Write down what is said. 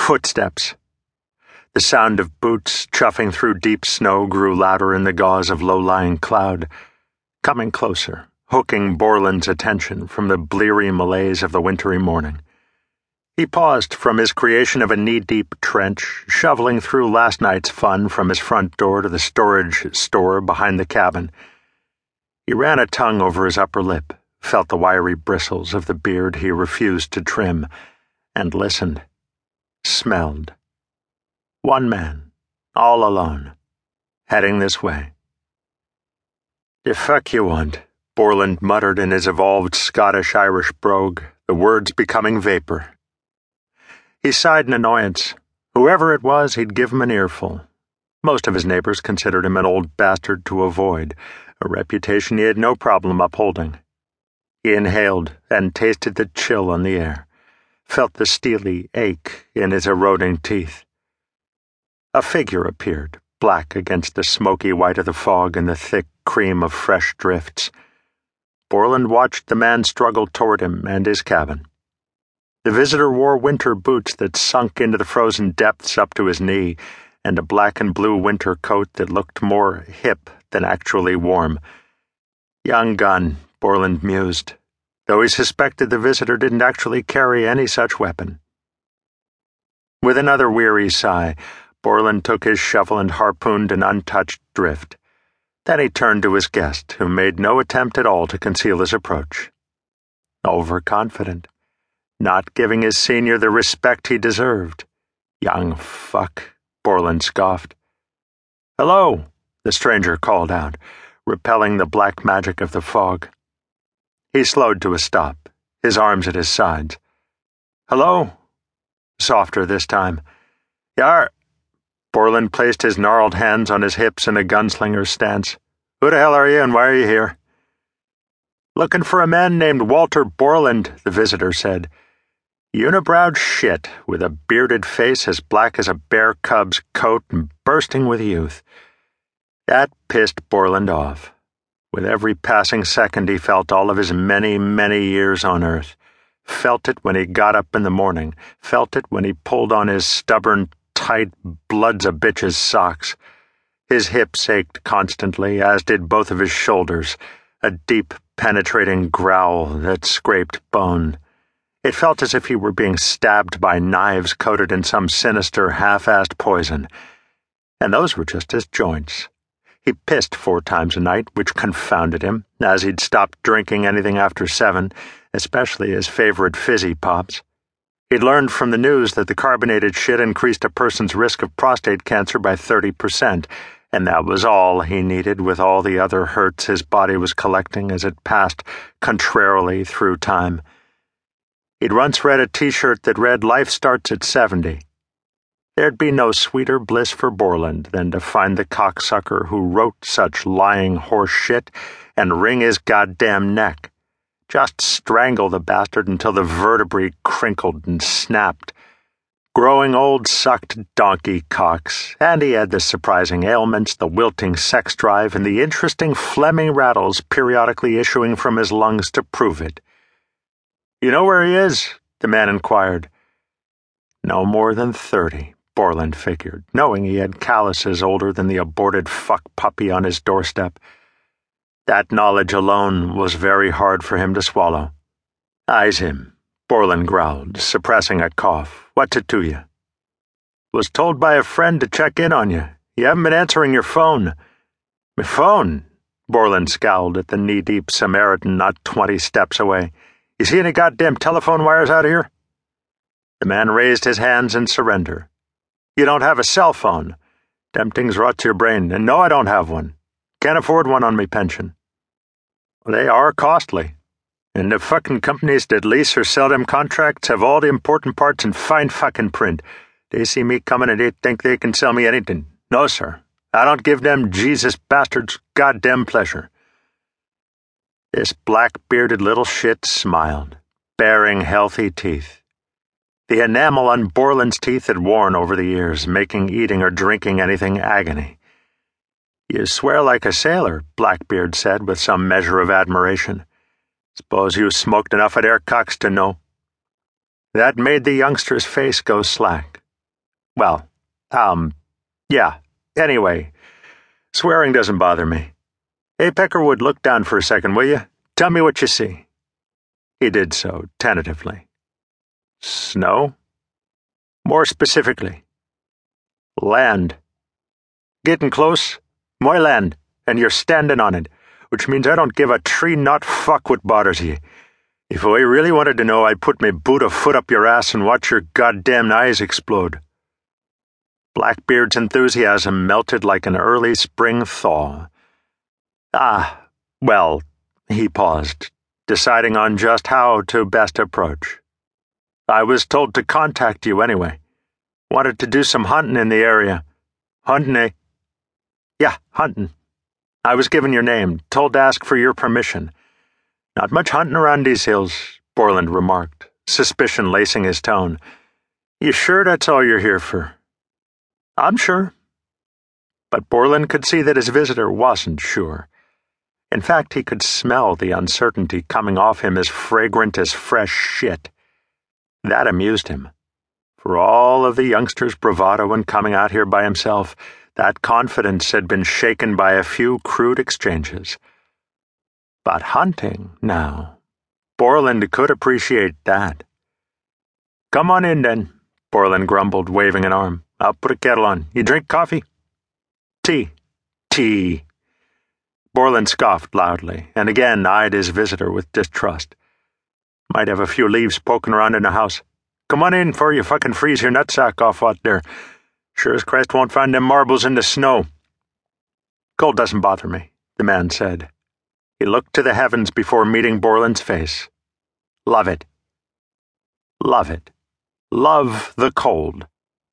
Footsteps. The sound of boots chuffing through deep snow grew louder in the gauze of low-lying cloud, coming closer, hooking Borland's attention from the bleary malaise of the wintry morning. He paused from his creation of a knee-deep trench, shoveling through last night's fun from his front door to the storage store behind the cabin. He ran a tongue over his upper lip, felt the wiry bristles of the beard he refused to trim, and listened. Smelled. One man, all alone, heading this way. "The fuck you want?" Borland muttered in his evolved Scottish-Irish brogue, the words becoming vapor. He sighed in annoyance. Whoever it was, he'd give him an earful. Most of his neighbors considered him an old bastard to avoid, a reputation he had no problem upholding. He inhaled and tasted the chill on the air, felt the steely ache in his eroding teeth. A figure appeared, black against the smoky white of the fog and the thick cream of fresh drifts. Borland watched the man struggle toward him and his cabin. The visitor wore winter boots that sunk into the frozen depths up to his knee, and a black and blue winter coat that looked more hip than actually warm. Young gun, Borland mused, though he suspected the visitor didn't actually carry any such weapon. With another weary sigh, Borland took his shovel and harpooned an untouched drift. Then he turned to his guest, who made no attempt at all to conceal his approach. Overconfident. Not giving his senior the respect he deserved. Young fuck, Borland scoffed. "Hello," the stranger called out, repelling the black magic of the fog. He slowed to a stop, his arms at his sides. "Hello?" Softer this time. "Yar." Borland placed his gnarled hands on his hips in a gunslinger's stance. "Who the hell are you and why are you here?" "Looking for a man named Walter Borland," the visitor said. Unibrowed shit, with a bearded face as black as a bear cub's coat and bursting with youth. That pissed Borland off. With every passing second he felt all of his many, many years on earth. Felt it when he got up in the morning. Felt it when he pulled on his stubborn, tight, bloods-a-bitch's socks. His hips ached constantly, as did both of his shoulders, a deep, penetrating growl that scraped bone. It felt as if he were being stabbed by knives coated in some sinister, half-assed poison. And those were just his joints. He pissed 4 times a night, which confounded him, as he'd stopped drinking anything after 7, especially his favorite fizzy pops. He'd learned from the news that the carbonated shit increased a person's risk of prostate cancer by 30%, and that was all he needed with all the other hurts his body was collecting as it passed contrarily through time. He'd once read a T-shirt that read, "Life starts at 70. There'd be no sweeter bliss for Borland than to find the cocksucker who wrote such lying horse shit and wring his goddamn neck. Just strangle the bastard until the vertebrae crinkled and snapped. Growing old sucked donkey cocks, and he had the surprising ailments, the wilting sex drive, and the interesting phlegmy rattles periodically issuing from his lungs to prove it." "You know where he is?" the man inquired. No more than 30, Borland figured, knowing he had calluses older than the aborted fuck puppy on his doorstep. That knowledge alone was very hard for him to swallow. "Eyes him," Borland growled, suppressing a cough. "What's it to you?" "Was told by a friend to check in on you. You haven't been answering your phone." "My phone?" Borland scowled at the knee-deep Samaritan not 20 steps away. "You see any goddamn telephone wires out here?" The man raised his hands in surrender. "You don't have a cell phone. Them things rots your brain, and no, I don't have one. Can't afford one on me pension." "They are costly. And the fucking companies that lease or sell them contracts have all the important parts in fine fucking print. They see me coming and they think they can sell me anything. No, sir. I don't give them Jesus bastards goddamn pleasure." This black-bearded little shit smiled, baring healthy teeth. The enamel on Borland's teeth had worn over the years, making eating or drinking anything agony. "You swear like a sailor," Blackbeard said with some measure of admiration. "Suppose you smoked enough of their cocks to know." That made the youngster's face go slack. Well, yeah. Anyway, swearing doesn't bother me. Hey, Peckerwood, look down for a second, will you? Tell me what you see. He did so, tentatively. Snow? More specifically. Land. Getting close? My land, and you're standing on it, which means I don't give a tree nut fuck what bothers you. If I really wanted to know, I'd put my boot a foot up your ass and watch your goddamn eyes explode. Blackbeard's enthusiasm melted like an early spring thaw. Well, he paused, deciding on just how to best approach. I was told to contact you anyway. Wanted to do some hunting in the area. Hunting, eh? Yeah, hunting. I was given your name, told to ask for your permission. Not much hunting around these hills, Borland remarked, suspicion lacing his tone. You sure that's all you're here for? I'm sure. But Borland could see that his visitor wasn't sure. In fact, he could smell the uncertainty coming off him as fragrant as fresh shit. That amused him. For all of the youngster's bravado in coming out here by himself, that confidence had been shaken by a few crude exchanges. But hunting, now, Borland could appreciate that. Come on in, then, Borland grumbled, waving an arm. I'll put a kettle on. You drink coffee? Tea. Tea. Borland scoffed loudly, and again eyed his visitor with distrust. Might have a few leaves poking around in the house. Come on in before you fucking freeze your nutsack off out there. Sure as Christ won't find them marbles in the snow. Cold doesn't bother me, the man said. He looked to the heavens before meeting Borland's face. Love it. Love it. Love the cold.